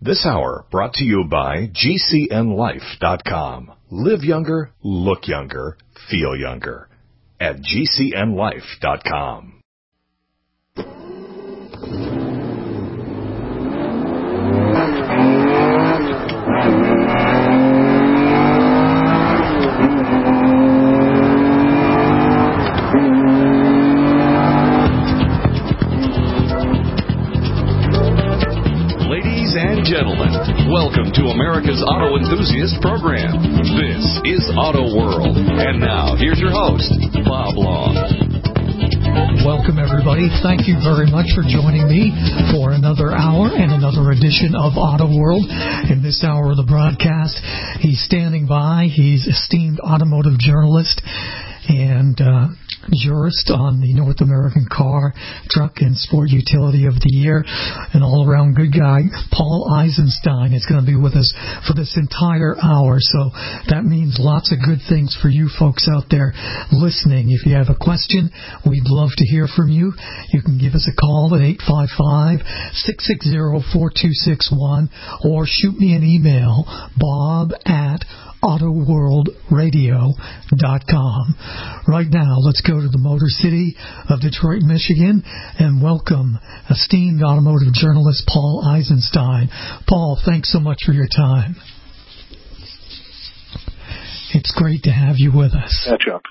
This hour brought to you by GCNLife.com. Live younger, look younger, feel younger at GCNLife.com. Gentlemen, welcome to America's Auto Enthusiast Program. This is Auto World. And now, here's your host, Bob Long. Welcome, everybody. Thank you very much for joining me for another hour and another edition of Auto World. In this hour of the broadcast, he's standing by. He's esteemed automotive journalist and jurist on the North American Car, Truck, and Sport Utility of the Year, an all-around good guy. Paul Eisenstein is going to be with us for this entire hour, so that means lots of good things for you folks out there listening. If you have a question, we'd love to hear from you. You can give us a call at 855-660-4261 or shoot me an email, bob@autoworldradio.com. Right now, let's go to the Motor City of Detroit, Michigan, and welcome esteemed automotive journalist Paul Eisenstein. Paul, thanks so much for your time. It's great to have you with us. Yeah, Chuck.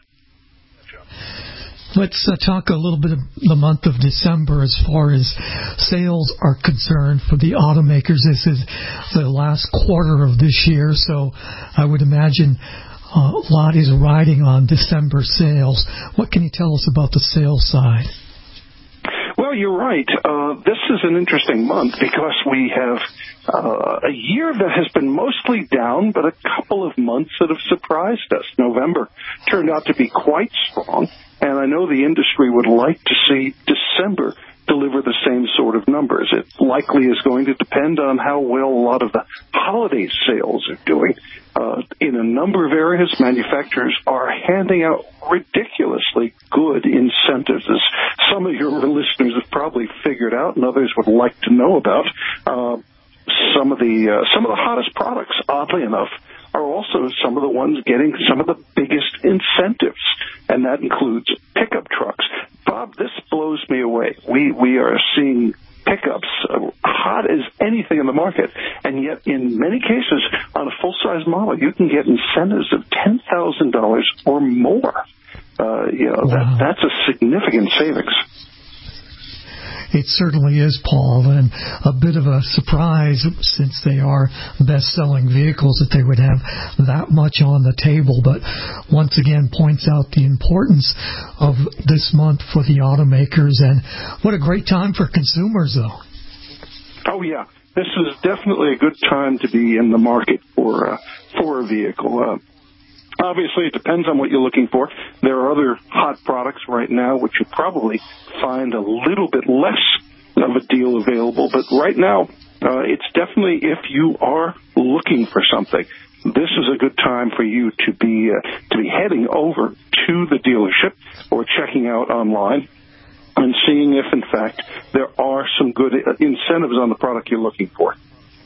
Let's talk a little bit of the month of December as far as sales are concerned for the automakers. This is the last quarter of this year, so I would imagine a lot is riding on December sales. What can you tell us about the sales side? Well, you're right. This is an interesting month because we have a year that has been mostly down, but a couple of months that have surprised us. November turned out to be quite strong, and I know the industry would like to see December deliver the same sort of numbers. It likely is going to depend on how well a lot of the holiday sales are doing. In a number of areas, manufacturers are handing out ridiculously good incentives, as some of your listeners have probably figured out and others would like to know about. Some of the hottest products, oddly enough, are also some of the ones getting some of the biggest incentives, and that includes pickup trucks. Bob, this blows me away. We are seeing pickups hot as anything in the market, and yet in many cases on a full-size model you can get incentives of $10,000 or more. Wow. That's a significant savings. It certainly is, Paul, and a bit of a surprise since they are best-selling vehicles that they would have that much on the table, but once again points out the importance of this month for the automakers, and what a great time for consumers, though. Oh, yeah. This is definitely a good time to be in the market for a vehicle. Obviously, it depends on what you're looking for. There are other hot products right now which you probably find a little bit less of a deal available. But right now, it's definitely, if you are looking for something, this is a good time for you to be heading over to the dealership or checking out online and seeing if, in fact, there are some good incentives on the product you're looking for.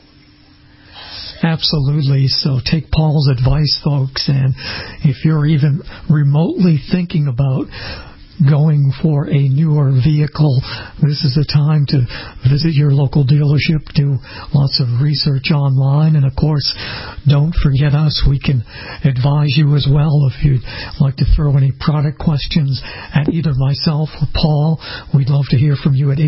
Absolutely. So take Paul's advice, folks, and if you're even remotely thinking about going for a newer vehicle, this is the time to visit your local dealership, do lots of research online, and of course, don't forget us. We can advise you as well if you'd like to throw any product questions at either myself or Paul. We'd love to hear from you at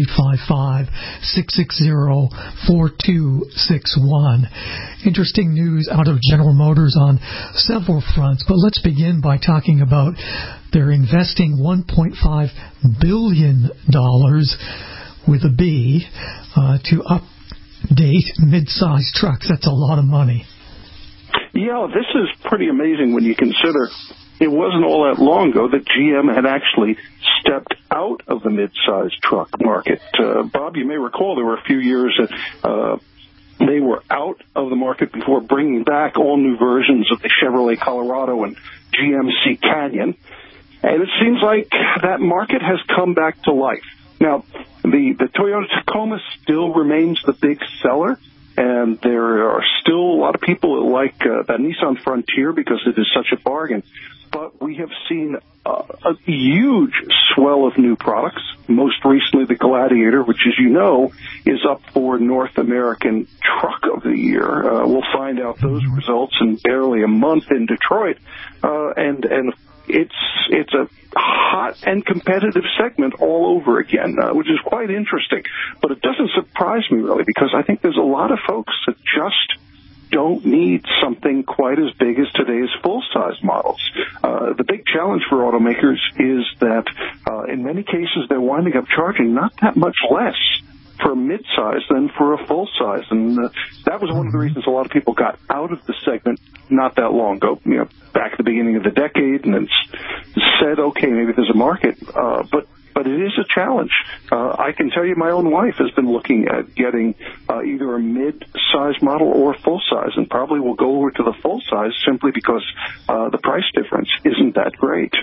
855-660-4261. Interesting news out of General Motors on several fronts, but let's begin by talking about they're investing $1.5 billion with a B to update mid-size trucks. That's a lot of money. Yeah, this is pretty amazing when you consider it wasn't all that long ago that GM had actually stepped out of the mid-size truck market. Bob, you may recall there were a few years that they were out of the market before bringing back all new versions of the Chevrolet Colorado and GMC Canyon. And it seems like that market has come back to life. Now, the Toyota Tacoma still remains the big seller, and there are still a lot of people that like that Nissan Frontier because it is such a bargain. But we have seen a huge swell of new products. Most recently, the Gladiator, which, as you know, is up for North American Truck of the Year. We'll find out those results in barely a month in Detroit, and it's a hot and competitive segment all over again, which is quite interesting. But it doesn't surprise me, really, because I think there's a lot of folks that just don't need something quite as big as today's full-size models. The big challenge for automakers is that in many cases they're winding up charging not that much less for a mid-size than for a full-size. And that was one of the reasons a lot of people got out of the segment not that long ago, back at the beginning of the decade, and then said, okay, maybe there's a market. But it is a challenge. I can tell you my own wife has been looking at getting either a mid-size model or a full-size, and probably will go over to the full-size simply because the price difference isn't that great.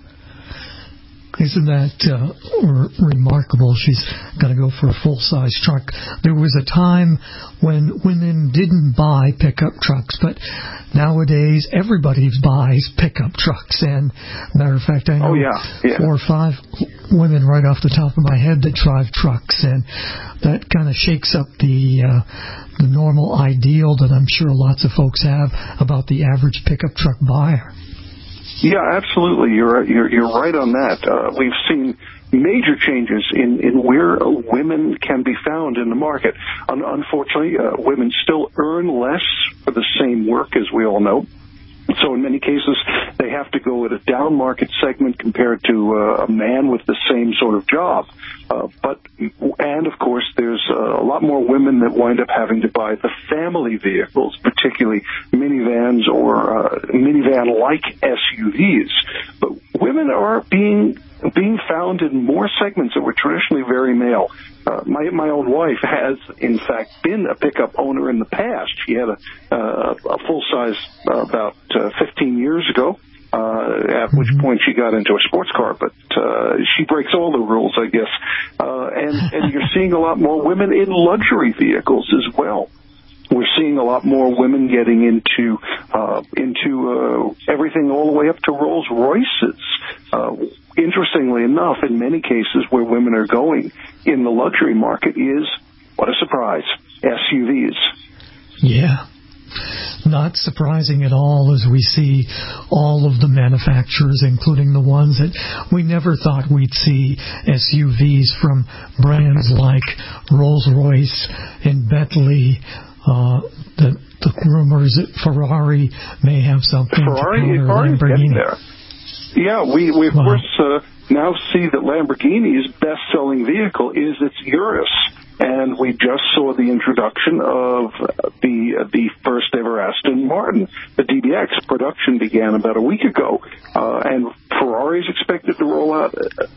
Isn't that remarkable? She's going to go for a full-size truck. There was a time when women didn't buy pickup trucks, but nowadays everybody buys pickup trucks. And matter of fact, I know 4 or 5 women right off the top of my head that drive trucks, and that kind of shakes up the normal ideal that I'm sure lots of folks have about the average pickup truck buyer. Yeah, absolutely. You're right on that. We've seen major changes in where women can be found in the market. Unfortunately, women still earn less for the same work, as we all know. So in many cases, they have to go at a down market segment compared to a man with the same sort of job. And of course, there's a lot more women that wind up having to buy the family vehicles, particularly minivans or minivan-like SUVs. But women are being found in more segments that were traditionally very male. My own wife has, in fact, been a pickup owner in the past. She had a full-size about 15 years ago, at which point she got into a sports car. But she breaks all the rules, I guess. And you're seeing a lot more women in luxury vehicles as well. We're seeing a lot more women getting into everything all the way up to Rolls Royces. Interestingly enough, in many cases where women are going in the luxury market is, what a surprise, SUVs. Yeah. Not surprising at all as we see all of the manufacturers, including the ones that we never thought we'd see, SUVs from brands like Rolls-Royce and Bentley. The rumors that Ferrari may have something to counter Lamborghini. There. Yeah, we of course now see that Lamborghini's best-selling vehicle is its Urus, and we just saw the introduction of the first ever Aston Martin, the DBX. Production began about a week ago, and Ferrari is expected to roll out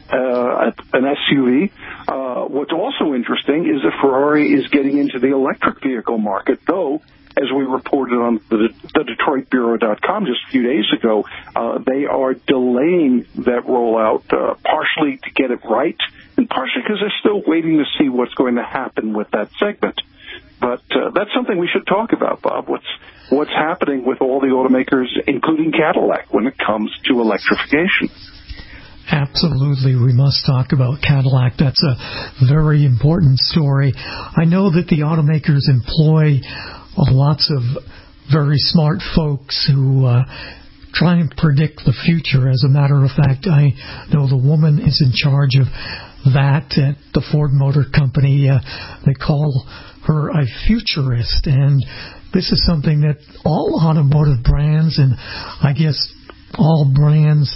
an SUV. What's also interesting is that Ferrari is getting into the electric vehicle market, though, as we reported on the DetroitBureau.com just a few days ago, they are delaying that rollout partially to get it right, and partially because they're still waiting to see what's going to happen with that segment. But that's something we should talk about, Bob. What's happening with all the automakers, including Cadillac, when it comes to electrification? Absolutely, we must talk about Cadillac. That's a very important story. I know that the automakers employ lots of very smart folks who try and predict the future. As a matter of fact, I know the woman is in charge of that at the Ford Motor Company. They call her a futurist, and this is something that all automotive brands, and I guess all brands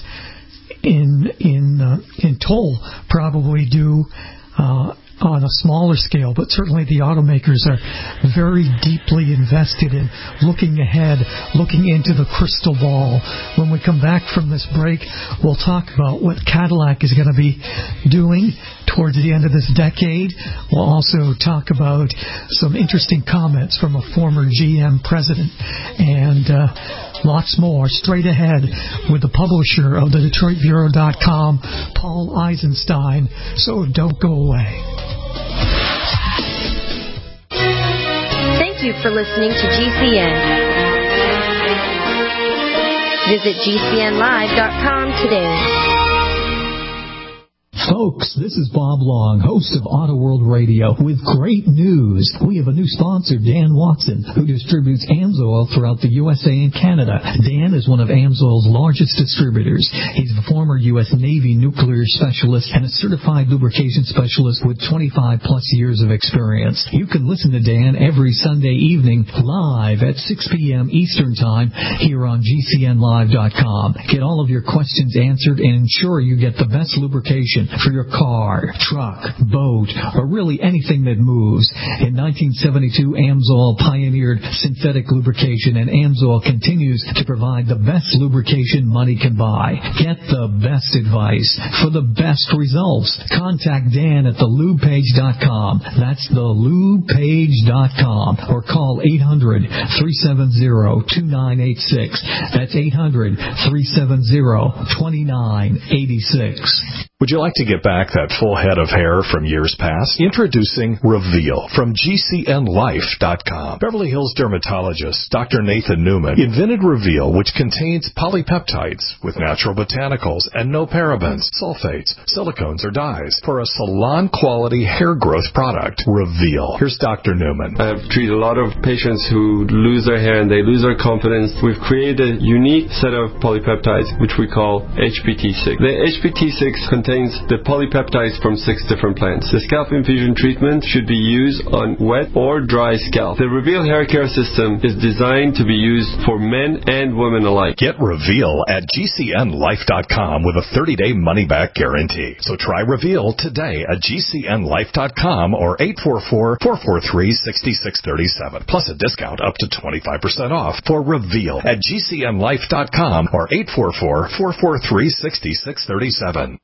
in total probably do on a smaller scale, but certainly the automakers are very deeply invested in looking ahead, looking into the crystal ball. When we come back from this break, we'll talk about what Cadillac is going to be doing towards the end of this decade. We'll also talk about some interesting comments from a former GM president and lots more straight ahead with the publisher of the DetroitBureau.com, Paul Eisenstein. So don't go away. Thank Thank you for listening to GCN. Visit GCNlive.com today. Folks, this is Bob Long, host of Auto World Radio, with great news. We have a new sponsor, Dan Watson, who distributes AMSOIL throughout the USA and Canada. Dan is one of AMSOIL's largest distributors. He's a former U.S. Navy nuclear specialist and a certified lubrication specialist with 25-plus years of experience. You can listen to Dan every Sunday evening live at 6 p.m. Eastern Time here on GCNlive.com. Get all of your questions answered and ensure you get the best lubrication for your car, truck, boat, or really anything that moves. In 1972, AMSOIL pioneered synthetic lubrication, and AMSOIL continues to provide the best lubrication money can buy. Get the best advice for the best results. Contact Dan at thelubepage.com. That's thelubepage.com. Or call 800-370-2986. That's 800-370-2986. Would you like to get back that full head of hair from years past? Introducing Reveal from GCNlife.com. Beverly Hills dermatologist Dr. Nathan Newman invented Reveal, which contains polypeptides with natural botanicals and no parabens, sulfates, silicones, or dyes for a salon-quality hair growth product. Reveal. Here's Dr. Newman. I've treated a lot of patients who lose their hair and they lose their confidence. We've created a unique set of polypeptides, which we call HPT6. The HPT6 contains the polypeptides from 6 different plants. The scalp infusion treatment should be used on wet or dry scalp. The Reveal hair care system is designed to be used for men and women alike. Get Reveal at GCNlife.com with a 30-day money-back guarantee. So try Reveal today at GCNlife.com or 844-443-6637. Plus a discount up to 25% off for Reveal at GCNlife.com or 844-443-6637.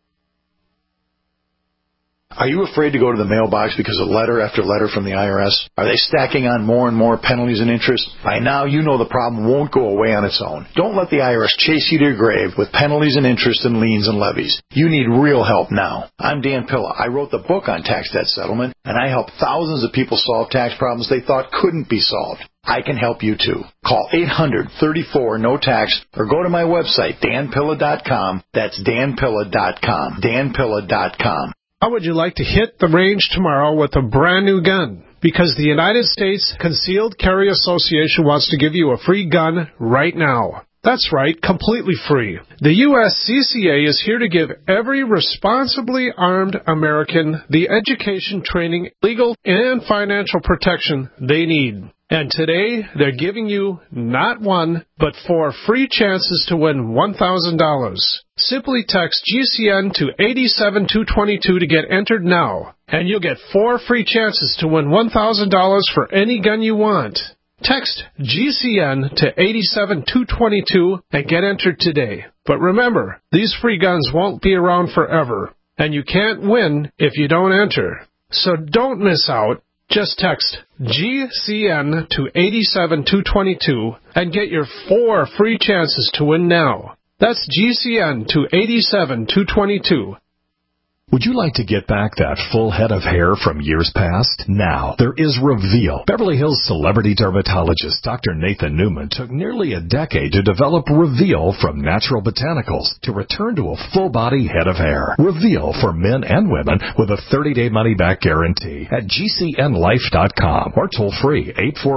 Are you afraid to go to the mailbox because of letter after letter from the IRS? Are they stacking on more and more penalties and interest? By now, you know the problem won't go away on its own. Don't let the IRS chase you to your grave with penalties and interest and liens and levies. You need real help now. I'm Dan Pilla. I wrote the book on tax debt settlement, and I help thousands of people solve tax problems they thought couldn't be solved. I can help you too. Call 800-34-NO-TAX or go to my website, danpilla.com. That's danpilla.com. danpilla.com. How would you like to hit the range tomorrow with a brand new gun? Because the United States Concealed Carry Association wants to give you a free gun right now. That's right, completely free. The USCCA is here to give every responsibly armed American the education, training, legal, and financial protection they need. And today, they're giving you not one, but 4 free chances to win $1,000. Simply text GCN to 87222 to get entered now, and you'll get 4 free chances to win $1,000 for any gun you want. Text GCN to 87222 and get entered today. But remember, these free guns won't be around forever, and you can't win if you don't enter. So don't miss out. Just text GCN to 87222 and get your 4 free chances to win now. That's GCN to 87222. Would you like to get back that full head of hair from years past? Now, there is Reveal. Beverly Hills celebrity dermatologist Dr. Nathan Newman took nearly a decade to develop Reveal from natural botanicals to return to a full-body head of hair. Reveal for men and women with a 30-day money-back guarantee at GCNlife.com or toll-free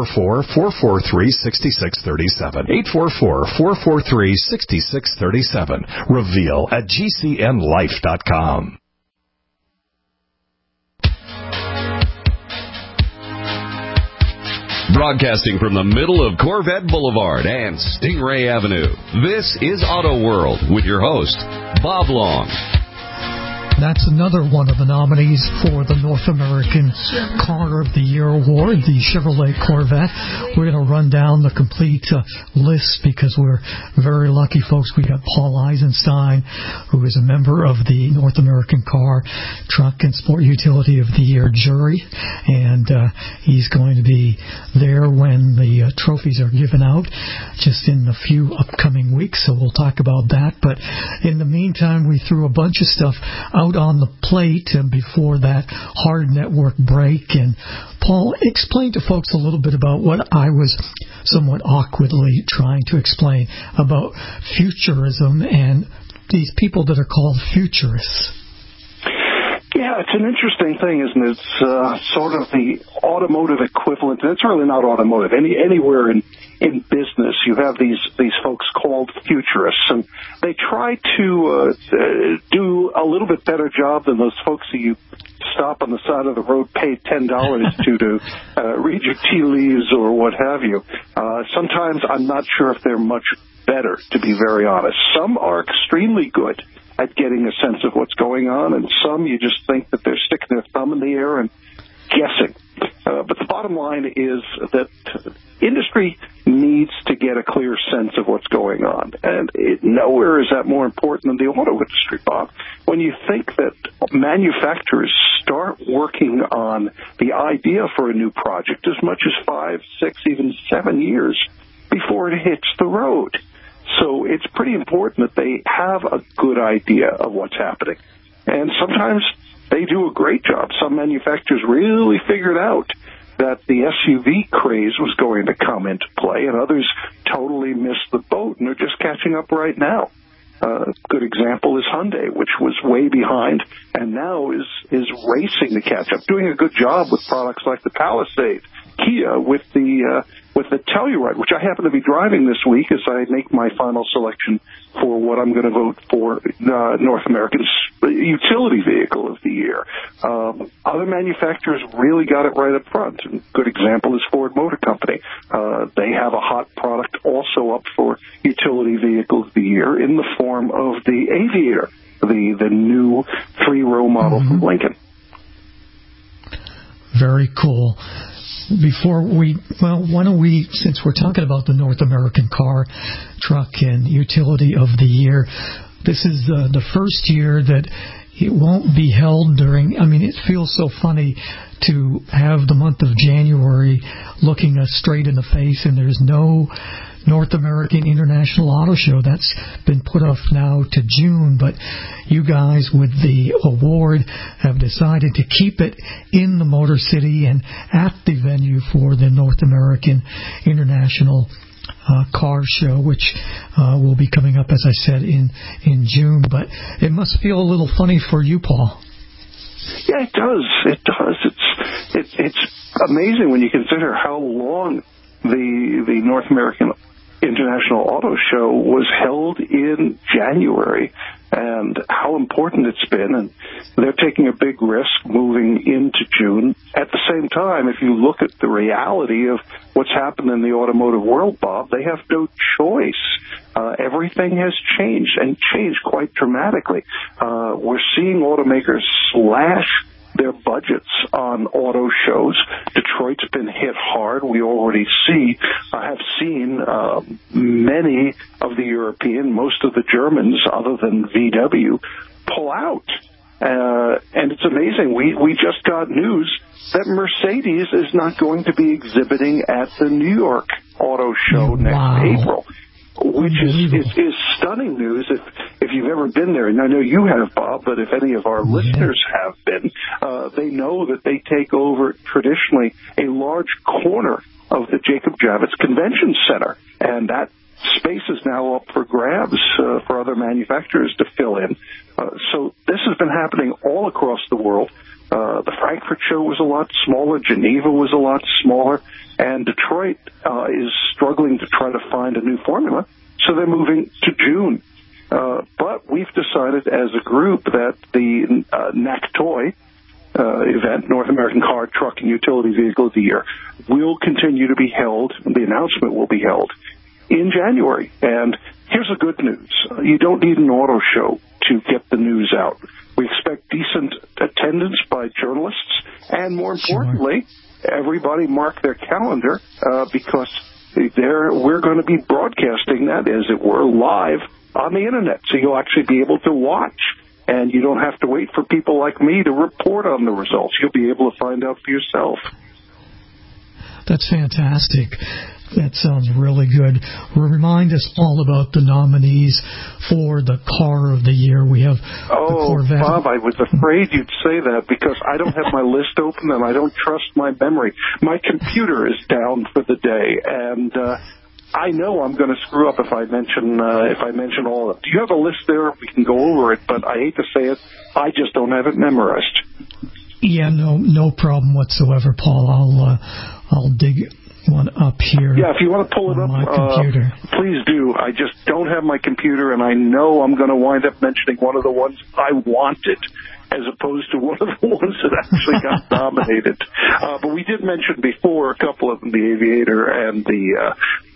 844-443-6637. 844-443-6637. Reveal at GCNlife.com. Broadcasting from the middle of Corvette Boulevard and Stingray Avenue, this is Auto World with your host, Bob Long. That's another one of the nominees for the North American Car of the Year Award, the Chevrolet Corvette. We're going to run down the complete list because we're very lucky, folks. We got Paul Eisenstein, who is a member of the North American Car, Truck, and Sport Utility of the Year jury, and he's going to be there when the trophies are given out just in a few upcoming weeks, so we'll talk about that. But in the meantime, we threw a bunch of stuff out out on the plate before that hard network break. And Paul, explain to folks a little bit about what I was somewhat awkwardly trying to explain about futurism and these people that are called futurists. Yeah, it's an interesting thing, isn't it? It's sort of the automotive equivalent. It's really not automotive. Anywhere in business, you have these folks called futurists, and they try to do a little bit better job than those folks who you stop on the side of the road, pay $10 to read your tea leaves or what have you. Sometimes I'm not sure if they're much better, to be very honest. Some are extremely good at getting a sense of what's going on, and some you just think that they're sticking their thumb in the air and guessing. But the bottom line is that industry needs to get a clear sense of what's going on, and nowhere is that more important than the auto industry, Bob. When you think that manufacturers start working on the idea for a new project as much as 5, 6, even 7 years before it hits the road. So it's pretty important that they have a good idea of what's happening. And sometimes they do a great job. Some manufacturers really figured out that the SUV craze was going to come into play, and others totally missed the boat and are just catching up right now. A good example is Hyundai, which was way behind and now is racing to catch up, doing a good job with products like the Palisade. Kia with the Telluride, which I happen to be driving this week as I make my final selection for what I'm going to vote for North America's utility vehicle of the year. Other manufacturers really got it right up front. A good example is Ford Motor Company. They have a hot product also up for utility vehicle of the year in the form of the Aviator, the new 3-row model from Lincoln. Very cool. Why don't we, since we're talking about the North American car, truck, and utility of the year, this is the first year that it won't be held during, it feels so funny to have the month of January looking us straight in the face, and there's no North American International Auto Show. That's been put off now to June, but you guys with the award have decided to keep it in the Motor City and at the venue for the North American International Car Show, which will be coming up, as I said, in June. But it must feel a little funny for you, Paul. Yeah, it does. It does. It's amazing when you consider how long the North American International Auto Show was held in January and how important it's been. And they're taking a big risk moving into June. At the same time, if you look at the reality of what's happened in the automotive world, Bob, they have no choice. Everything has changed and changed quite dramatically. We're seeing automakers slash their budgets on auto shows. Detroit's been hit hard. We already have seen many of the European, most of the Germans, other than VW, pull out. And it's amazing. We just got news that Mercedes is not going to be exhibiting at the New York Auto Show next April, which is stunning news if you've ever been there. And I know you have, Bob, but if any of our listeners have been, they know that they take over traditionally a large corner of the Jacob Javits Convention Center, and that space is now up for grabs for other manufacturers to fill in. So this has been happening all across the world. The Frankfurt show was a lot smaller. Geneva was a lot smaller. And Detroit is struggling to try to find a new formula, so they're moving to June. But we've decided as a group that the NACTOY event, North American Car, Truck, and Utility Vehicle of the Year, will continue to be held. The announcement will be held in January. And here's the good news. You don't need an auto show to get the news out. We expect decent attendance by journalists, and more importantly, everybody mark their calendar because we're going to be broadcasting that, as it were, live on the Internet. So you'll actually be able to watch, and you don't have to wait for people like me to report on the results. You'll be able to find out for yourself. That's fantastic. That sounds really good. Remind us all about the nominees for the Car of the Year. We have the Corvette. Bob, I was afraid you'd say that because I don't have my list open and I don't trust my memory. My computer is down for the day, and I know I'm going to screw up if I mention all of them. Do you have a list there? We can go over it, but I hate to say it, I just don't have it memorized. Yeah, no problem whatsoever, Paul. I'll dig one up here. Yeah, if you want to pull it up, my computer. Please do. I just don't have my computer, and I know I'm going to wind up mentioning one of the ones I wanted, as opposed to one of the ones that actually got nominated. But we did mention before a couple of them: the Aviator and the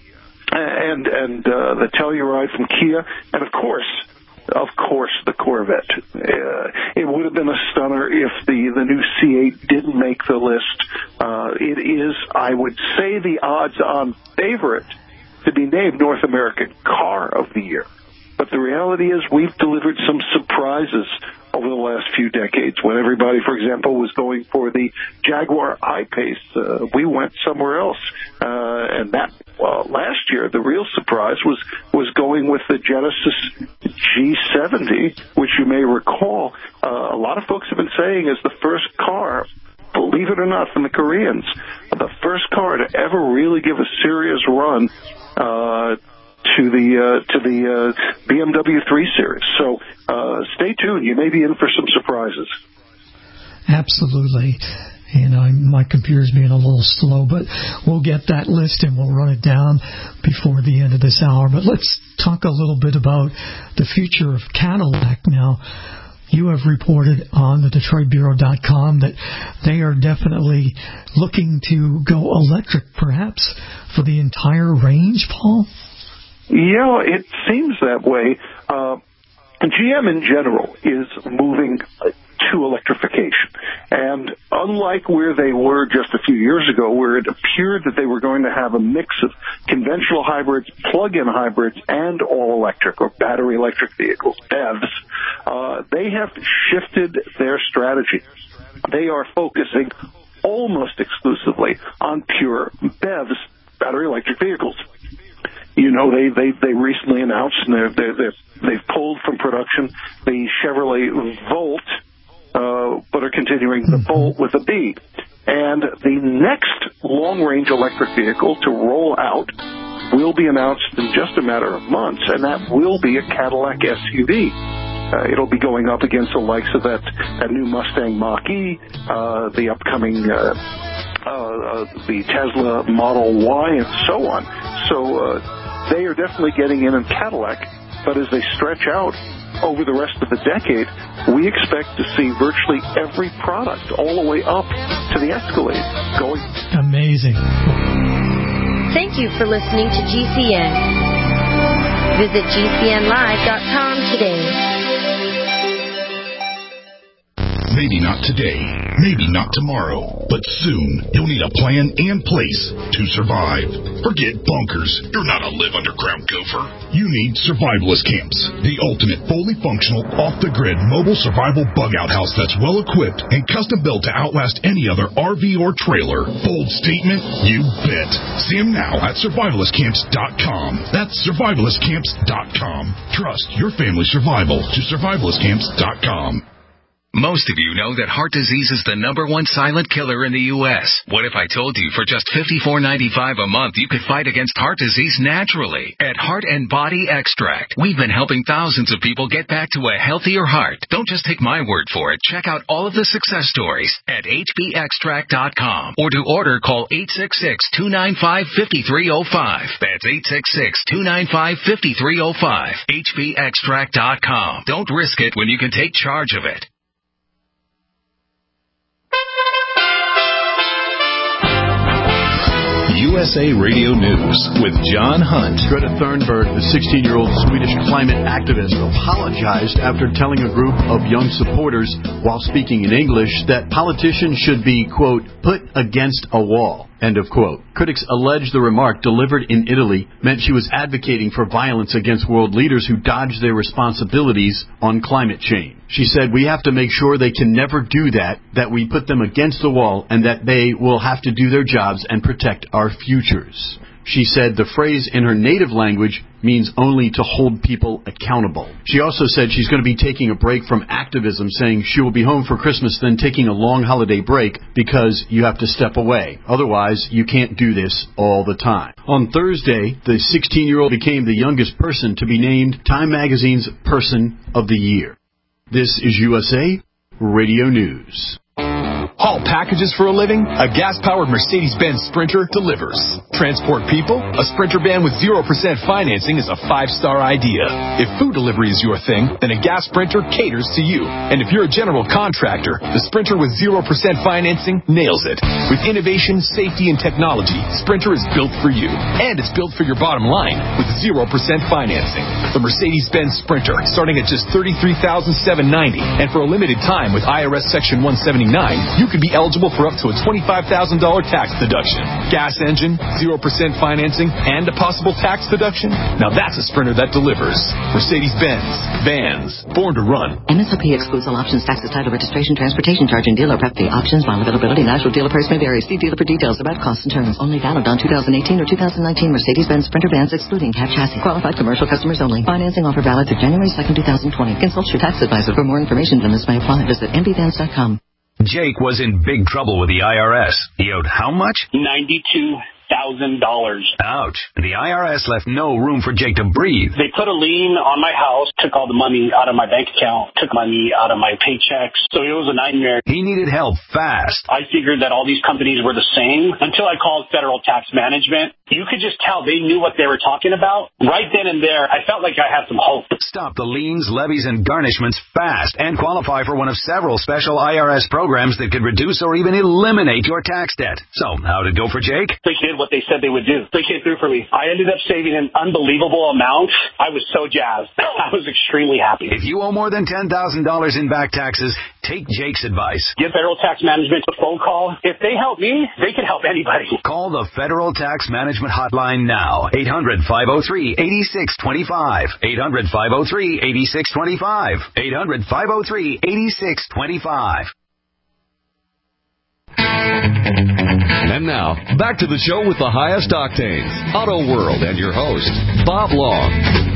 Telluride from Kia, and of course, the Corvette. It would have been a stunner if the new C8 didn't make the list. It is, I would say, the odds-on favorite to be named North American Car of the Year. But the reality is we've delivered some surprises over the last few decades. When everybody, for example, was going for the Jaguar I-Pace, we went somewhere else. And that last year, the real surprise was going with the Genesis G70, which you may recall, a lot of folks have been saying is the first car, believe it or not, from the Koreans, the first car to ever really give a serious run to the BMW 3 Series. So stay tuned. You may be in for some surprises. Absolutely. And my computer's being a little slow, but we'll get that list and we'll run it down before the end of this hour. But let's talk a little bit about the future of Cadillac now. You have reported on the DetroitBureau.com that they are definitely looking to go electric, perhaps, for the entire range, Paul? Yeah, it seems that way. GM in general is moving to electrification. And unlike where they were just a few years ago, where it appeared that they were going to have a mix of conventional hybrids, plug-in hybrids, and all-electric or battery electric vehicles, BEVs, they have shifted their strategy. They are focusing almost exclusively on pure BEVs, battery electric vehicles. You know, they recently announced, and they've pulled from production the Chevrolet Volt, but are continuing the Volt with a B. And the next long-range electric vehicle to roll out will be announced in just a matter of months, and that will be a Cadillac SUV. It'll be going up against the likes of that new Mustang Mach-E, the upcoming the Tesla Model Y, and so on. So they are definitely getting in Cadillac, but as they stretch out over the rest of the decade, we expect to see virtually every product all the way up to the Escalade going. Amazing. Thank you for listening to GCN. Visit GCNlive.com today. Maybe not today, maybe not tomorrow, but soon you'll need a plan and place to survive. Forget bunkers. You're not a live underground gopher. You need Survivalist Camps, the ultimate fully functional, off-the-grid mobile survival bug-out house that's well-equipped and custom-built to outlast any other RV or trailer. Bold statement? You bet. See them now at survivalistcamps.com. That's survivalistcamps.com. Trust your family's survival to survivalistcamps.com. Most of you know that heart disease is the #1 silent killer in the U.S. What if I told you for just $54.95 a month you could fight against heart disease naturally? At Heart and Body Extract, we've been helping thousands of people get back to a healthier heart. Don't just take my word for it. Check out all of the success stories at hbextract.com. Or to order, call 866-295-5305. That's 866-295-5305. hbextract.com. Don't risk it when you can take charge of it. USA Radio News with John Hunt. Greta Thunberg, the 16-year-old Swedish climate activist, apologized after telling a group of young supporters while speaking in English that politicians should be, quote, put against a wall, end of quote. Critics allege the remark, delivered in Italy, meant she was advocating for violence against world leaders who dodged their responsibilities on climate change. She said, we have to make sure they can never do that, that we put them against the wall, and that they will have to do their jobs and protect our futures. She said the phrase in her native language means only to hold people accountable. She also said she's going to be taking a break from activism, saying she will be home for Christmas, then taking a long holiday break because you have to step away. Otherwise, you can't do this all the time. On Thursday, the 16-year-old became the youngest person to be named Time Magazine's Person of the Year. This is USA Radio News. Haul packages for a living? A gas-powered Mercedes-Benz Sprinter delivers. Transport people? A Sprinter van with 0% financing is a 5-star idea. If food delivery is your thing, then a gas Sprinter caters to you. And if you're a general contractor, the Sprinter with 0% financing nails it. With innovation, safety, and technology, Sprinter is built for you. And it's built for your bottom line with 0% financing. The Mercedes-Benz Sprinter, starting at just $33,790. And for a limited time with IRS Section 179, you could be eligible for up to a $25,000 tax deduction. Gas engine, 0% financing, and a possible tax deduction? Now that's a Sprinter that delivers. Mercedes-Benz. Vans. Born to run. MSRP excludes all options, taxes, title, registration, transportation charge, and dealer prep fee. Options, while availability, and actual dealer price may vary. See dealer for details about costs and terms. Only valid on 2018 or 2019 Mercedes-Benz Sprinter vans excluding cab chassis. Qualified commercial customers only. Financing offer valid through January 2nd, 2020. Consult your tax advisor for more information. Limits may apply. Visit mbvans.com. Jake was in big trouble with the IRS. He owed how much? $92,000. Ouch. The IRS left no room for Jake to breathe. They put a lien on my house, took all the money out of my bank account, took money out of my paychecks. So it was a nightmare. He needed help fast. I figured that all these companies were the same until I called Federal Tax Management. You could just tell they knew what they were talking about. Right then and there, I felt like I had some hope. Stop the liens, levies, and garnishments fast and qualify for one of several special IRS programs that could reduce or even eliminate your tax debt. So, how did it go for Jake? They did what they said they would do. They came through for me. I ended up saving an unbelievable amount. I was so jazzed. I was extremely happy. If you owe more than $10,000 in back taxes, take Jake's advice. Give Federal Tax Management a phone call. If they help me, they can help anybody. Call the Federal Tax Management hotline now. 800-503-8625. 800-503-8625. 800-503-8625. And now, back to the show with the highest octanes, Auto World, and your host, Bob Long.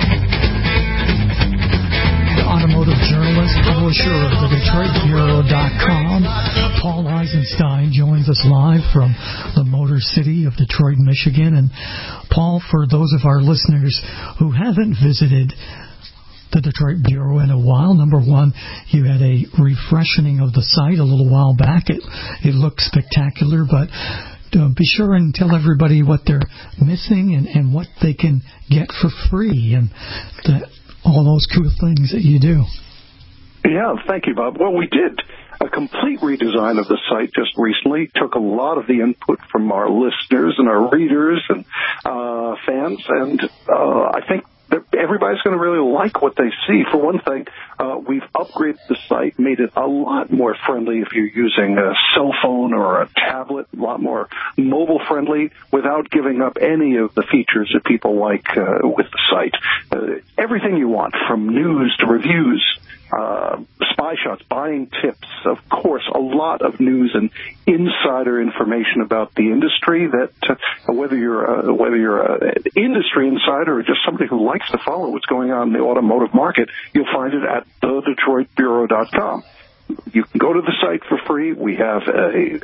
The automotive journalist, publisher of the DetroitBureau.com, Paul Eisenstein, joins us live from the Motor City of Detroit, Michigan. And Paul, for those of our listeners who haven't visited the Detroit Bureau in a while, number one, you had a refreshing of the site a little while back. It looked spectacular, but be sure and tell everybody what they're missing and what they can get for free and all those cool things that you do. Yeah, thank you, Bob. Well, we did a complete redesign of the site just recently. Took a lot of the input from our listeners and our readers and fans, and I think everybody's going to really like what they see. For one thing, we've upgraded the site, made it a lot more friendly if you're using a cell phone or a tablet, a lot more mobile friendly without giving up any of the features that people like with the site. Everything you want, from news to reviews, spy shots, buying tips, of course, a lot of news and insider information about the industry that whether you're an industry insider or just somebody who likes to follow what's going on in the automotive market, you'll find it at thedetroitbureau.com. You can go to the site for free. We have a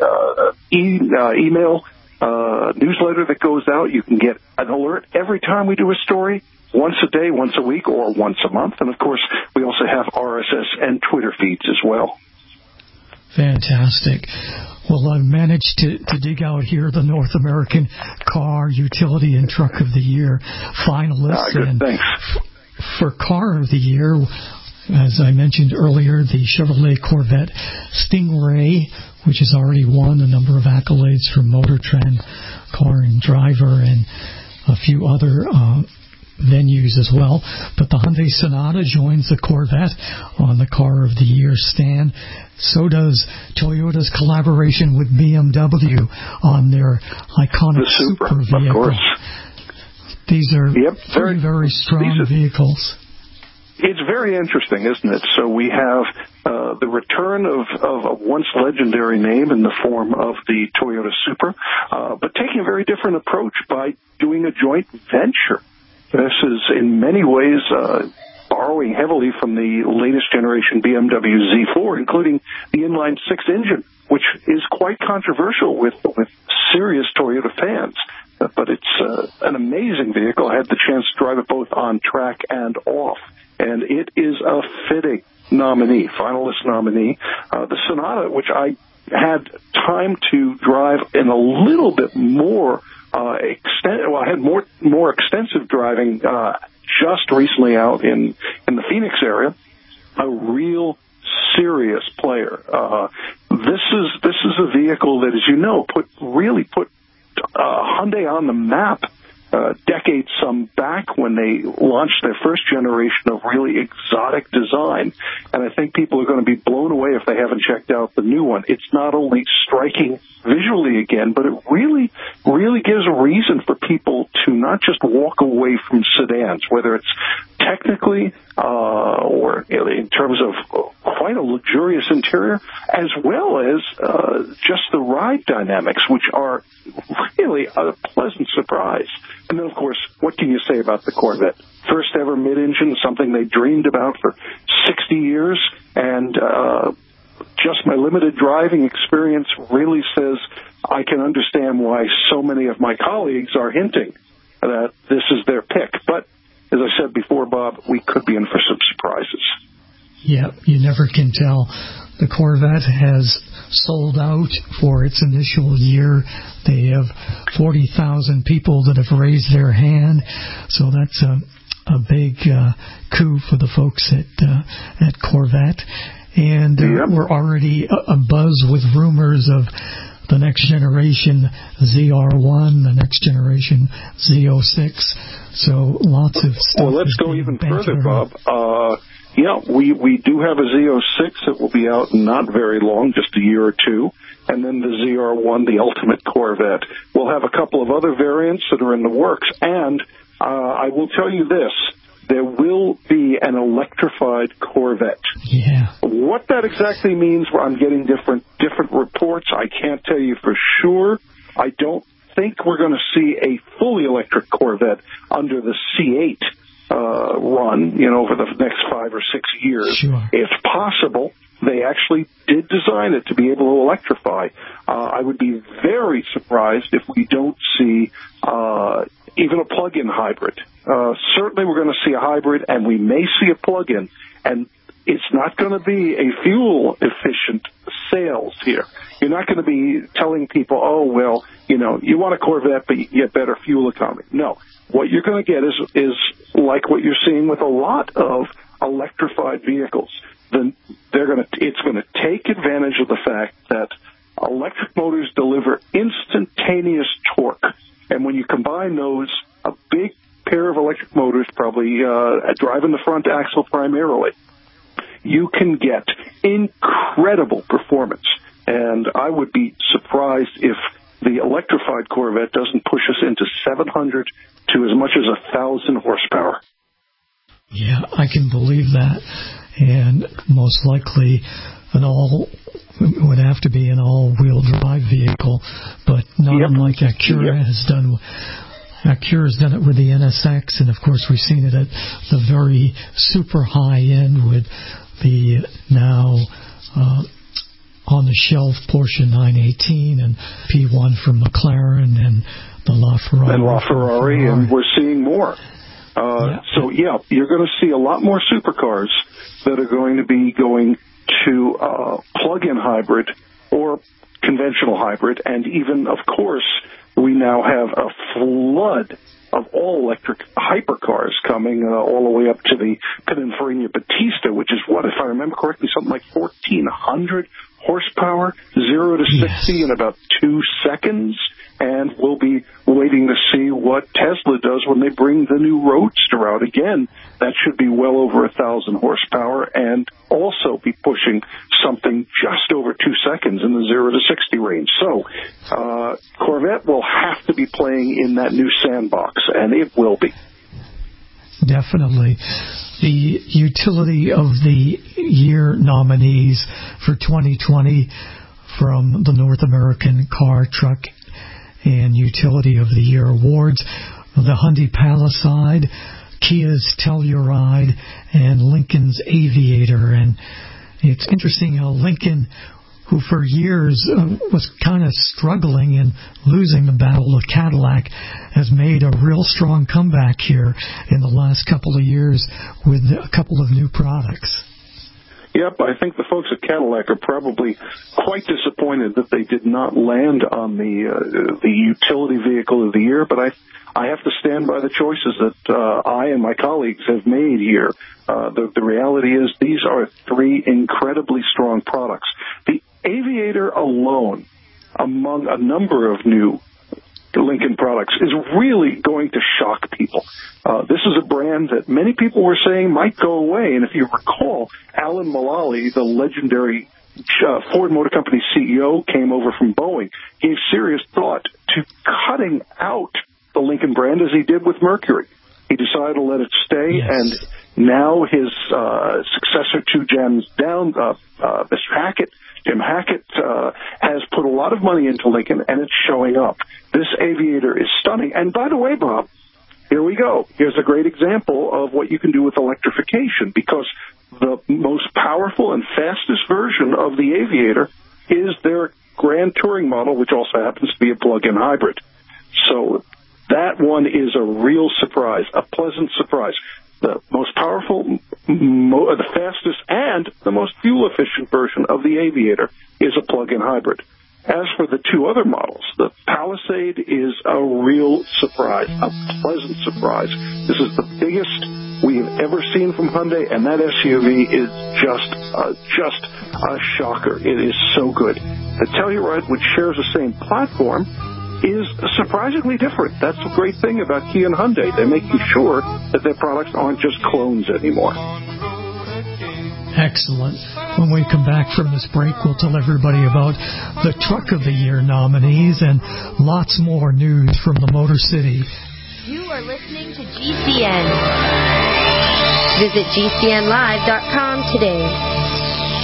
email newsletter that goes out. You can get an alert every time we do a story, once a day, once a week, or once a month. And, of course, we also have RSS and Twitter feeds as well. Fantastic. Well, I've managed to dig out here the North American Car, Utility, and Truck of the Year finalists. Good, thanks. For Car of the Year, as I mentioned earlier, the Chevrolet Corvette Stingray, which has already won a number of accolades from Motor Trend, Car and Driver, and a few other venues as well. But the Hyundai Sonata joins the Corvette on the Car of the Year stand. So does Toyota's collaboration with BMW on their iconic Super vehicle. Of course. These are very, very strong vehicles. it's very interesting, isn't it? So we have the return of a once legendary name in the form of the Toyota Supra, but taking a very different approach by doing a joint venture. This is in many ways borrowing heavily from the latest generation BMW Z4, including the inline-six engine, which is quite controversial with serious Toyota fans. But it's an amazing vehicle. I had the chance to drive it both on track and off, and it is a fitting nominee, finalist nominee. The Sonata, which I had time to drive in a little bit more I had more extensive driving just recently out in the Phoenix area. A real serious player. This is a vehicle that, as you know, put Hyundai on the map decades some back when they launched their first generation of really exotic design. And I think people are going to be blown away if they haven't checked out the new one. It's not only striking visually again, but it really, really gives a reason for people to not just walk away from sedans, whether it's technically or in terms of quite a luxurious interior, as well as just the ride dynamics, which are really a pleasant surprise. And then, of course, what can you say about the Corvette? First ever mid-engine, something they dreamed about for 60 years, and just my limited driving experience really says I can understand why so many of my colleagues are hinting that this is their pick. But as I said before, Bob, we could be in for some surprises. Yeah, you never can tell. The Corvette has sold out for its initial year. They have 40,000 people that have raised their hand, so that's a big coup for the folks at Corvette. And we're already abuzz with rumors of the next generation ZR1, the next generation Z06. So lots of stuff. Well, let's go even further, Bob. We do have a Z06 that will be out in not very long, just a year or two. And then the ZR1, the ultimate Corvette. We'll have a couple of other variants that are in the works. And I will tell you this. There will be an electrified Corvette. Yeah. What that exactly means, I'm getting different reports. I can't tell you for sure. I don't think we're going to see a fully electric Corvette under the C8 run, over the next 5 or 6 years. Sure. It's possible they actually did design it to be able to electrify. I would be very surprised if we don't see even a plug-in hybrid. Certainly we're going to see a hybrid, and we may see a plug-in, and it's not going to be a fuel-efficient sales here. You're not going to be telling people, you want a Corvette, but you get better fuel economy. No. What you're going to get is like what you're seeing with a lot of electrified vehicles. It's going to take advantage of the fact that electric motors deliver instantaneous torque. And when you combine those, a big pair of electric motors, probably driving the front axle primarily, you can get incredible performance. And I would be surprised if the electrified Corvette doesn't push us into 700 to as much as 1,000 horsepower. Yeah, I can believe that. And most likely would have to be an all-wheel drive vehicle, but not unlike Acura has done. Acura's done it with the NSX, and of course we've seen it at the very super high end with the now on-the-shelf Porsche 918 and P1 from McLaren and the LaFerrari. And we're seeing more. So, you're going to see a lot more supercars that are going to be going to plug-in hybrid or conventional hybrid. And even, of course, we now have a flood of all-electric hypercars coming all the way up to the Pininfarina Battista, which is what, if I remember correctly, something like 1,400 horsepower, 0 to 60 in about 2 seconds. And we'll be waiting to see what Tesla does when they bring the new Roadster out. Again, that should be well over 1,000 horsepower and also be pushing something just over 2 seconds in the 0 to 60 range. So Corvette will have to be playing in that new sandbox, and it will be. Definitely. the Utility of the Year nominees for 2020 from the North American Car, Truck, and Utility of the Year Awards. The Hyundai Palisade, Kia's Telluride, and Lincoln's Aviator. And it's interesting how Lincoln, who for years was kind of struggling and losing the battle to Cadillac, has made a real strong comeback here in the last couple of years with a couple of new products. Yep, I think the folks at Cadillac are probably quite disappointed that they did not land on the utility vehicle of the year, but I have to stand by the choices that I and my colleagues have made here. The reality is these are three incredibly strong products. The Aviator alone, among a number of new Lincoln products, is really going to shock people. This is a brand that many people were saying might go away. And if you recall, Alan Mulally, the legendary Ford Motor Company CEO, came over from Boeing, gave serious thought to cutting out the Lincoln brand as he did with Mercury. He decided to let it stay, and now his successor 2 gens down, Mr. Jim Hackett, has put a lot of money into Lincoln, and it's showing up. This Aviator is stunning. And by the way, Bob, here we go. Here's a great example of what you can do with electrification, because the most powerful and fastest version of the Aviator is their Grand Touring model, which also happens to be a plug-in hybrid. So that one is a real surprise, a pleasant surprise. The most powerful, the fastest, and the most fuel-efficient version of the Aviator is a plug-in hybrid. As for the two other models, the Palisade is a real surprise, a pleasant surprise. This is the biggest we have ever seen from Hyundai, and that SUV is just a shocker. It is so good. The Telluride, which shares the same platform, is surprisingly different. That's the great thing about Kia and Hyundai. They're making sure that their products aren't just clones anymore. Excellent. When we come back from this break, we'll tell everybody about the Truck of the Year nominees and lots more news from the Motor City. You are listening to GCN. Visit GCNlive.com today.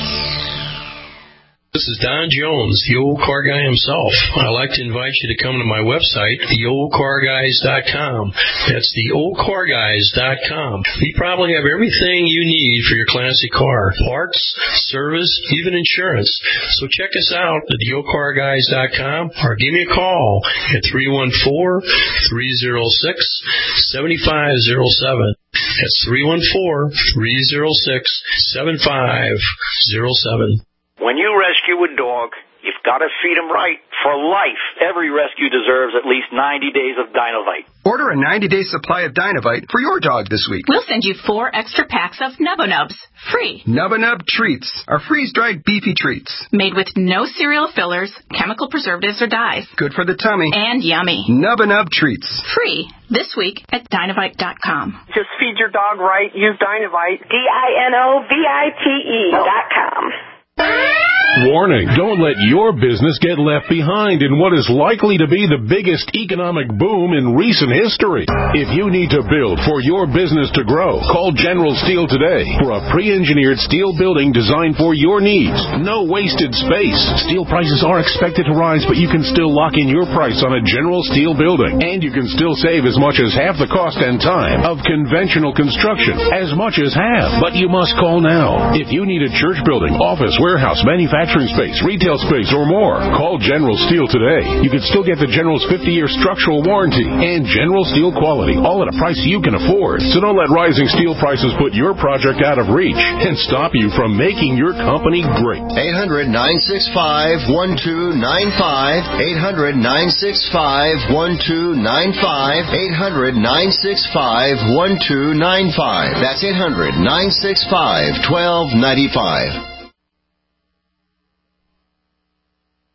This is Don Jones, the old car guy himself. I'd like to invite you to come to my website, theoldcarguys.com. That's theoldcarguys.com. We probably have everything you need for your classic car. Parts, service, even insurance. So check us out at theoldcarguys.com or give me a call at 314-306-7507. That's 314-306-7507. When you rescue a dog, you've got to feed him right for life. Every rescue deserves at least 90 days of Dinovite. Order a 90-day supply of Dinovite for your dog this week. We'll send you 4 extra packs of Nubba Nubs, free. Nubba Nub Treats are freeze-dried beefy treats. Made with no cereal fillers, chemical preservatives, or dyes. Good for the tummy. And yummy. Nubba Nub Treats. Free this week at Dinovite.com. Just feed your dog right. Use Dinovite. DINOVITE.com. Warning, don't let your business get left behind in what is likely to be the biggest economic boom in recent history. If you need to build for your business to grow, call General Steel today for a pre-engineered steel building designed for your needs. No wasted space. Steel prices are expected to rise, but you can still lock in your price on a General Steel building. And you can still save as much as half the cost and time of conventional construction. As much as half. But you must call now. If you need a church building, office, warehouse, manufacturing space, retail space, or more, call General Steel today. You can still get the General's 50-year structural warranty and General Steel quality, all at a price you can afford. So don't let rising steel prices put your project out of reach and stop you from making your company great. 800-965-1295. 800-965-1295. 800-965-1295. That's 800-965-1295.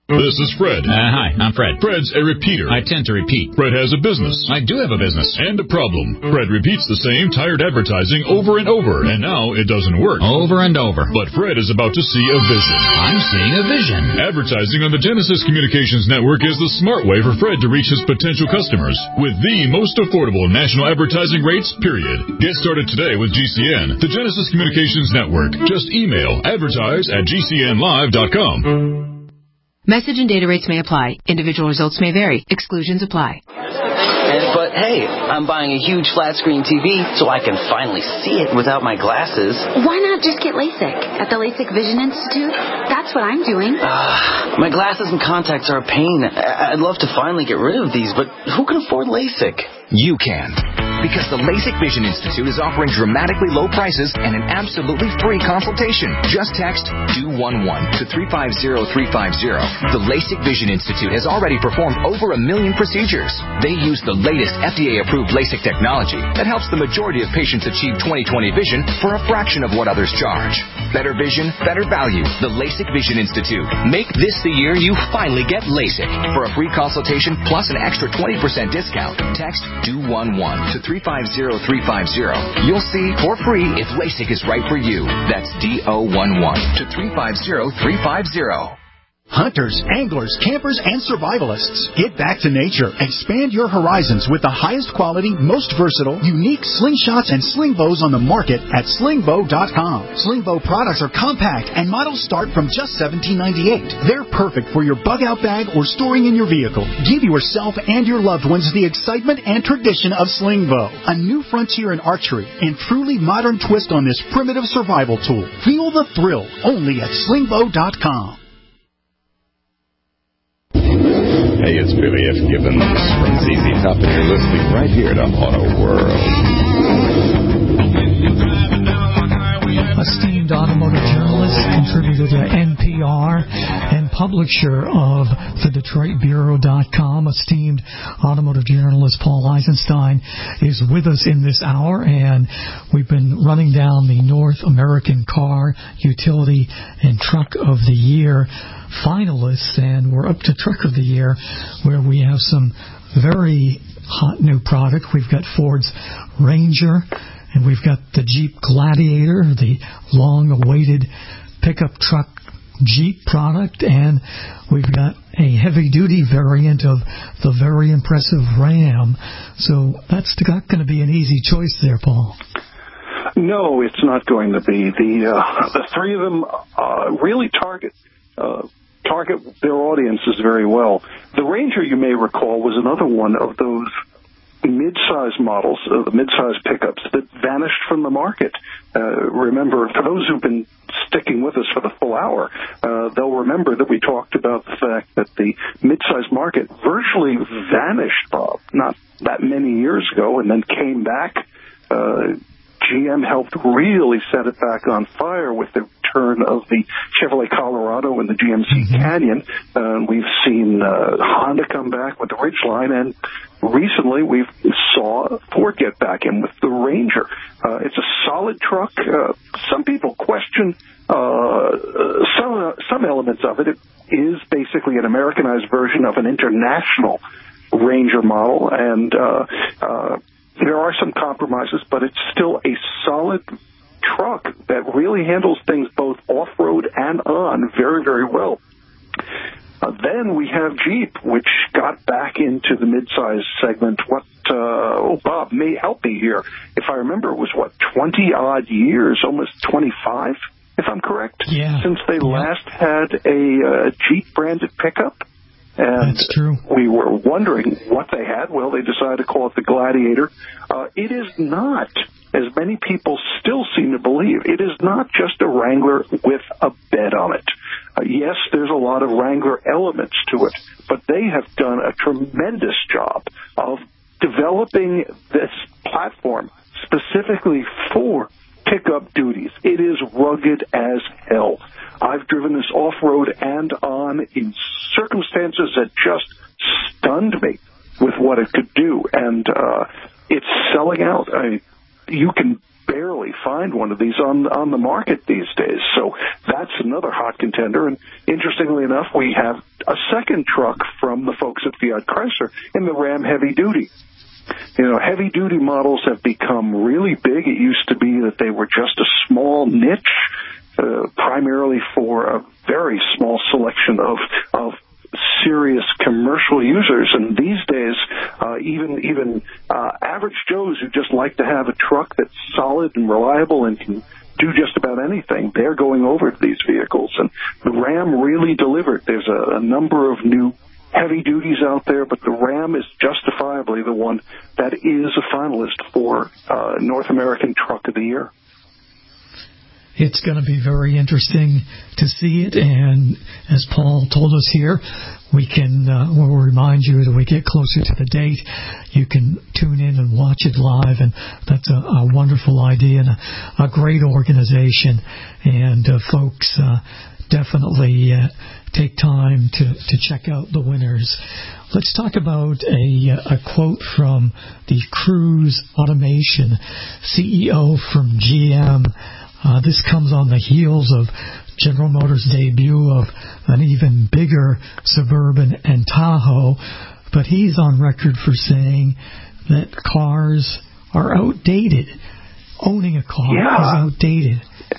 This is Fred. Hi, I'm Fred. Fred's a repeater. I tend to repeat. Fred has a business. I do have a business. And a problem. Fred repeats the same tired advertising over and over, and now it doesn't work. Over and over. But Fred is about to see a vision. I'm seeing a vision. Advertising on the Genesis Communications Network is the smart way for Fred to reach his potential customers with the most affordable national advertising rates, period. Get started today with GCN, the Genesis Communications Network. Just email advertise@gcnlive.com. Message and data rates may apply. Individual results may vary. Exclusions apply. But hey, I'm buying a huge flat screen TV so I can finally see it without my glasses. Why not just get LASIK at the LASIK Vision Institute? That's what I'm doing. My glasses and contacts are a pain. I'd love to finally get rid of these, but who can afford LASIK? You can. Because the LASIK Vision Institute is offering dramatically low prices and an absolutely free consultation. Just text 211 to 350350. The LASIK Vision Institute has already performed over 1 million procedures. They use the latest FDA-approved LASIK technology that helps the majority of patients achieve 20/20 vision for a fraction of what others charge. Better vision, better value. The LASIK Vision Institute. Make this the year you finally get LASIK. For a free consultation plus an extra 20% discount, text 211 to 350350. You'll see for free if LASIK is right for you. That's DO11 to 350350. Hunters, anglers, campers, and survivalists. Get back to nature. Expand your horizons with the highest quality, most versatile, unique slingshots and sling bows on the market at slingbow.com. Slingbow products are compact and models start from just $17.98. They're perfect for your bug-out bag or storing in your vehicle. Give yourself and your loved ones the excitement and tradition of Slingbow, a new frontier in archery and truly modern twist on this primitive survival tool. Feel the thrill only at slingbow.com. Hey, it's Billy F. Gibbons from ZZ Top, and you're listening right here to Auto World. Esteemed automotive journalist, contributor to NPR, and publisher of the DetroitBureau.com, esteemed automotive journalist Paul Eisenstein is with us in this hour, and we've been running down the North American Car, Utility, and Truck of the Year finalists, and we're up to Truck of the Year, where we have some very hot new product. We've got Ford's Ranger, and we've got the Jeep Gladiator, the long-awaited pickup truck Jeep product, and we've got a heavy-duty variant of the very impressive Ram. So that's not going to be an easy choice there, Paul. No, it's not going to be. The three of them really target their audiences very well. The Ranger, you may recall, was another one of those mid-size models, the mid-size pickups that vanished from the market. Remember, for those who've been sticking with us for the full hour, they'll remember that we talked about the fact that the mid-size market virtually vanished, Bob, not that many years ago, and then came back. GM helped really set it back on fire with the return of the Chevrolet Colorado and the GMC Canyon. We've seen Honda come back with the Ridgeline, and recently we saw Ford get back in with the Ranger. It's a solid truck. Some people question some elements of it. It is basically an Americanized version of an international Ranger model, and there are some compromises, but it's still a solid truck that really handles things both off-road and on very, very well. Then we have Jeep, which got back into the midsize segment. Bob may help me here. If I remember, it was, 20-odd years, almost 25, if I'm correct? Yeah. Since they last had a Jeep-branded pickup. And that's true. We were wondering what they had. Well, they decided to call it the Gladiator. It is not, as many people still seem to believe, it is not just a Wrangler with a bed on it. Yes, there's a lot of Wrangler elements to it, but they have done a tremendous job of developing this platform specifically for pickup duties. It is rugged as hell. I've driven this off-road and on in circumstances that just stunned me with what it could do, and it's selling out. You can barely find one of these on the market these days, so that's another hot contender. And interestingly enough, we have a second truck from the folks at Fiat Chrysler in the Ram Heavy Duty. You know, heavy duty models have become really big. It used to be that they were just a small niche, primarily for a very small selection of serious commercial users. And these days, even average Joes who just like to have a truck that's solid and reliable and can do just about anything, they're going over to these vehicles. And the Ram really delivered. There's a number of new heavy duties out there, but the Ram is justifiably the one that is a finalist for North American Truck of the Year. It's going to be very interesting to see it, and as Paul told us here, we'll remind you that we get closer to the date, you can tune in and watch it live, and that's a wonderful idea and a great organization, and folks definitely take time to check out the winners. Let's talk about a quote from the Cruise Automation CEO from GM. This comes on the heels of General Motors' debut of an even bigger Suburban and Tahoe, but he's on record for saying that cars are outdated. Owning a car is outdated.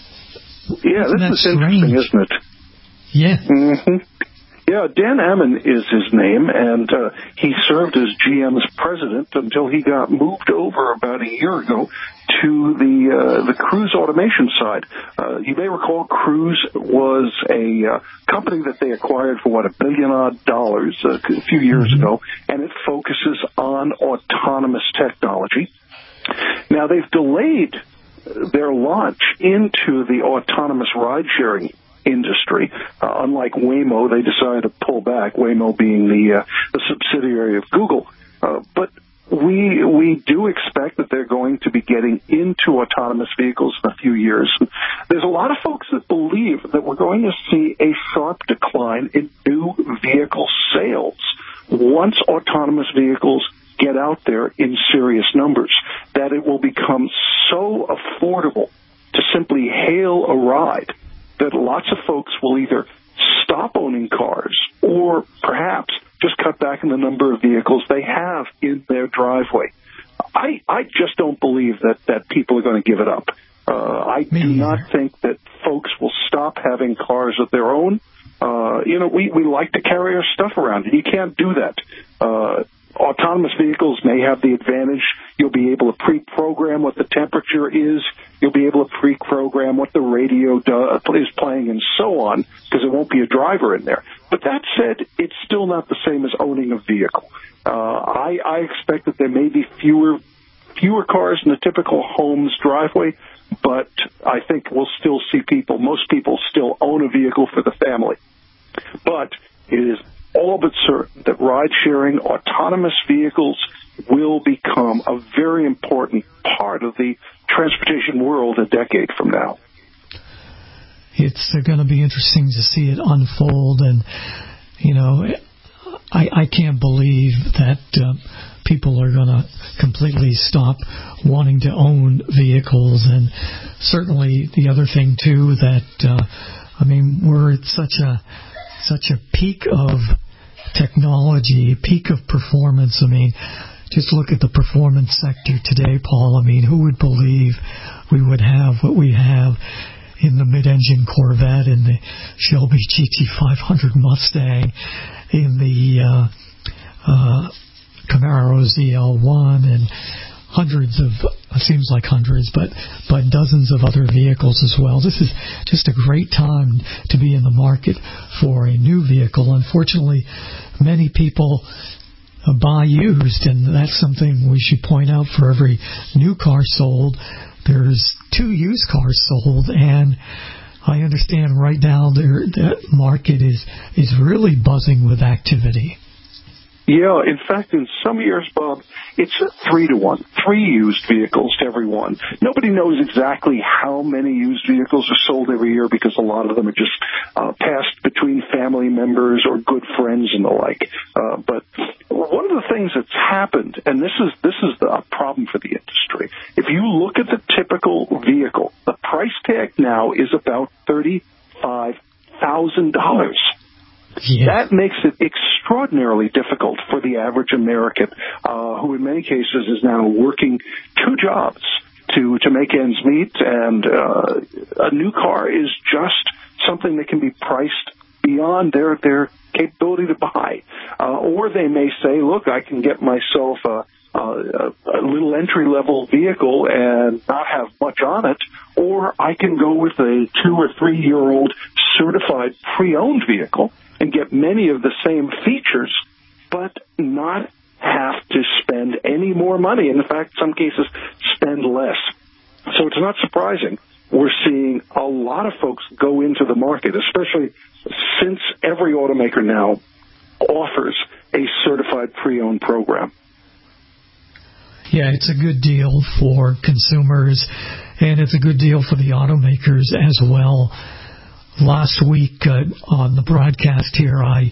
Yeah, this is interesting, isn't it? Yeah. Mm-hmm. Yeah, Dan Ammann is his name, and he served as GM's president until he got moved over about a year ago to the Cruise Automation side. You may recall Cruise was a company that they acquired for, $1 billion a few years ago, and it focuses on autonomous technology. Now, they've delayed their launch into the autonomous ride-sharing industry. Unlike Waymo, they decided to pull back, Waymo being the subsidiary of Google. But we do expect that they're going to be getting into autonomous vehicles in a few years. There's a lot of folks that believe that we're going to see a sharp decline in new vehicle sales once autonomous vehicles get out there in serious numbers, that it will become so affordable to simply hail a ride that lots of folks will either stop owning cars or perhaps just cut back in the number of vehicles they have in their driveway. I just don't believe that people are going to give it up. I do not think that folks will stop having cars of their own. We like to carry our stuff around, and you can't do that. Autonomous vehicles may have the advantage. You'll be able to pre-program what the temperature is. You'll be able to pre-program what the radio is playing and so on, because it won't be a driver in there. But that said, it's still not the same as owning a vehicle. I expect that there may be fewer cars in the typical home's driveway, but I think we'll still see most people still own a vehicle for the family. But it is all but certain that ride-sharing, autonomous vehicles will become a very important part of the transportation world a decade from now. It's going to be interesting to see it unfold, and, I can't believe that people are going to completely stop wanting to own vehicles, and certainly the other thing, too, that, we're at such a peak of technology, peak of performance. Just look at the performance sector today, Paul. Who would believe we would have what we have in the mid-engine Corvette, in the Shelby GT500 Mustang, in the Camaro ZL1, and but dozens of other vehicles as well. This is just a great time to be in the market for a new vehicle. Unfortunately, many people buy used, and that's something we should point out. For every new car sold, there's 2 used cars sold, and I understand right now that market is really buzzing with activity. Yeah, in fact, in some years, Bob, it's 3-to-1, 3 used vehicles to every one. Nobody knows exactly how many used vehicles are sold every year, because a lot of them are just passed between family members or good friends and the like. But one of the things that's happened, and this is a problem for the industry, if you look at the typical vehicle, the price tag now is about $35,000. That makes it extraordinarily difficult for the average American, who in many cases is now working 2 jobs to make ends meet, and a new car is just something that can be priced beyond their capability to buy. Or they may say, look, I can get myself a little entry-level vehicle and not have much on it, or I can go with a 2 or 3 year old certified pre-owned vehicle and get many of the same features, but not have to spend any more money. In fact, in some cases, spend less. So it's not surprising we're seeing a lot of folks go into the market, especially since every automaker now offers a certified pre-owned program. Yeah, it's a good deal for consumers, and it's a good deal for the automakers as well. Last week on the broadcast here, I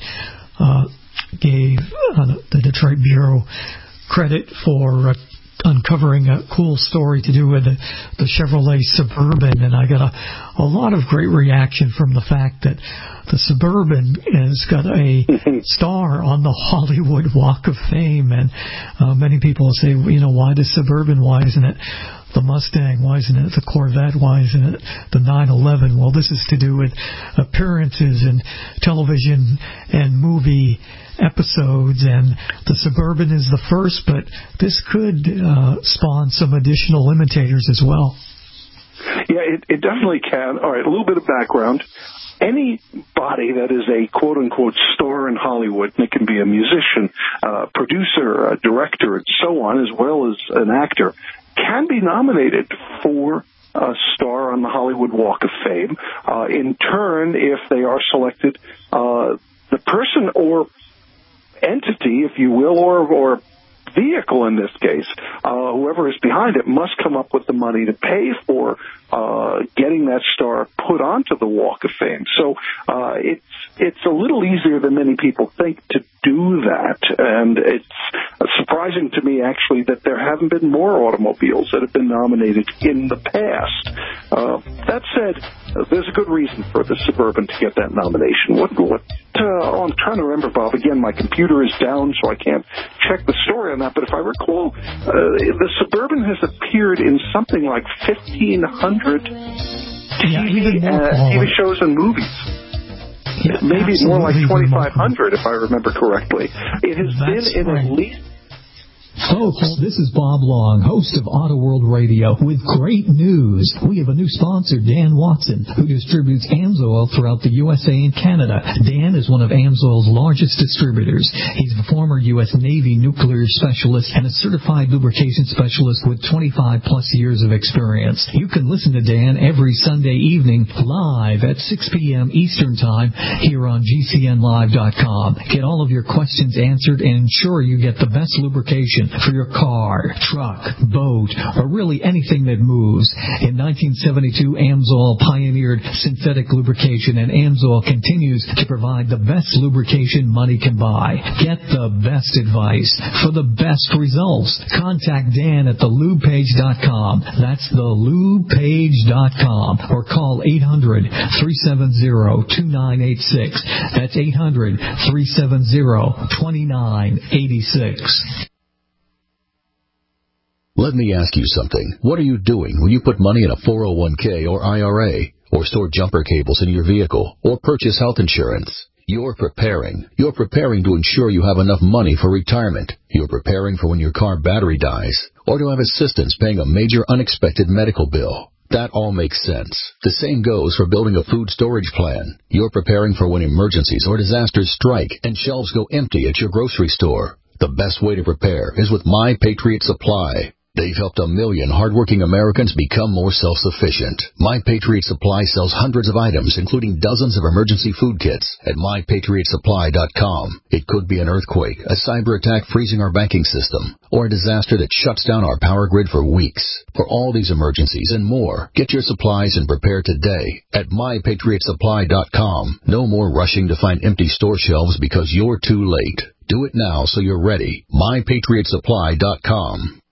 gave the Detroit Bureau credit for uncovering a cool story to do with the Chevrolet Suburban, and I got a lot of great reaction from the fact that the Suburban has got a star on the Hollywood Walk of Fame, and many people say, why the Suburban? Why isn't it the Mustang? Why isn't it the Corvette? Why isn't it the 911? Well, this is to do with appearances in television and movie episodes, and the Suburban is the first, but this could spawn some additional imitators as well. Yeah, it definitely can. All right, a little bit of background. Anybody that is a quote-unquote star in Hollywood, and it can be a musician, producer, a director, and so on, as well as an actor, can be nominated for a star on the Hollywood Walk of Fame. In turn, if they are selected, the person or entity, if you will, or vehicle in this case, whoever is behind it must come up with the money to pay for getting that star put onto the Walk of Fame. So it's a little easier than many people think to do that, and it's surprising to me actually that there haven't been more automobiles that have been nominated in the past. That said, there's a good reason for the Suburban to get that nomination. I'm trying to remember, Bob. Again, my computer is down, so I can't check the story on that. But if I recall, the Suburban has appeared in something like 1,500 TV shows and movies. Yeah, maybe more like 2,500, remarkable. if I remember correctly. It has been in at least... Folks, this is Bob Long, host of Auto World Radio, with great news. We have a new sponsor, Dan Watson, who distributes AMSOIL throughout the USA and Canada. Dan is one of AMSOIL's largest distributors. He's a former U.S. Navy nuclear specialist and a certified lubrication specialist with 25-plus years of experience. You can listen to Dan every Sunday evening live at 6 p.m. Eastern Time here on GCNlive.com. Get all of your questions answered and ensure you get the best lubrication for your car, truck, boat, or really anything that moves. In 1972, AMSOIL pioneered synthetic lubrication, and AMSOIL continues to provide the best lubrication money can buy. Get the best advice for the best results. Contact Dan at thelubepage.com. That's thelubepage.com. Or call 800-370-2986. That's 800-370-2986. Let me ask you something. What are you doing when you put money in a 401k or IRA, or store jumper cables in your vehicle, or purchase health insurance? You're preparing. You're preparing to ensure you have enough money for retirement. You're preparing for when your car battery dies, or to have assistance paying a major unexpected medical bill. That all makes sense. The same goes for building a food storage plan. You're preparing for when emergencies or disasters strike and shelves go empty at your grocery store. The best way to prepare is with My Patriot Supply. They've helped 1 million hardworking Americans become more self-sufficient. My Patriot Supply sells hundreds of items, including dozens of emergency food kits at MyPatriotSupply.com. It could be an earthquake, a cyber attack freezing our banking system, or a disaster that shuts down our power grid for weeks. For all these emergencies and more, get your supplies and prepare today at MyPatriotSupply.com. No more rushing to find empty store shelves because you're too late. Do it now so you're ready. MyPatriotSupply.com.